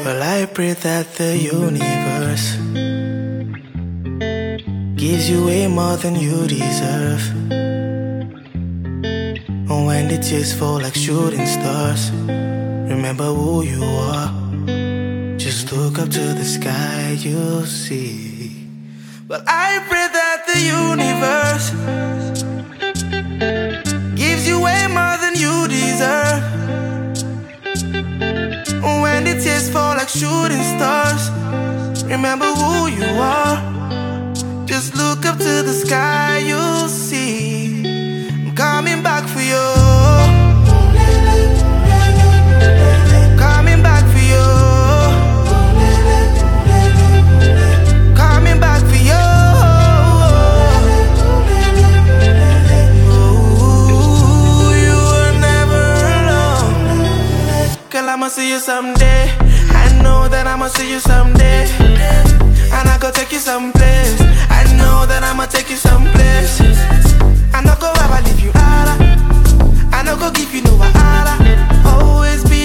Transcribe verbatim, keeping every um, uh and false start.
Well, I pray that the universe gives you way more than you deserve. And when the tears fall like shooting stars, remember who you are. Just look up to the sky, you'll see. Well, I pray that the universe gives you way more than you deserve. When the tears fall like shooting stars, remember who you are. Just look up to the sky, you'll see. I'm coming back for you. Coming back for you. Coming back for you. Ooh, you were never alone. Girl, I'ma see you someday. I know that I'ma see you someday. And I go take you someplace. I know that I'ma take you someplace. I no go ever leave you out. I no go give you no wahala. Always be